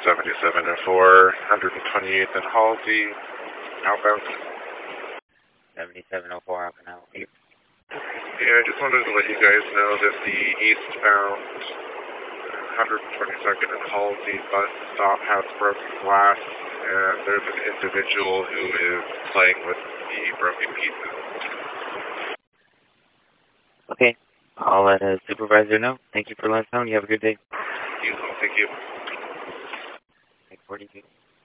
7704, 128th and Halsey, outbound. 7704, how can I help you? Yeah, I just wanted to let you guys know that the eastbound 122nd and Halsey bus stop has broken glass, and there's an individual who is playing with the broken pieces. Okay, I'll let a supervisor know. Thank you for letting us know. You have a good day. Thank you. 42.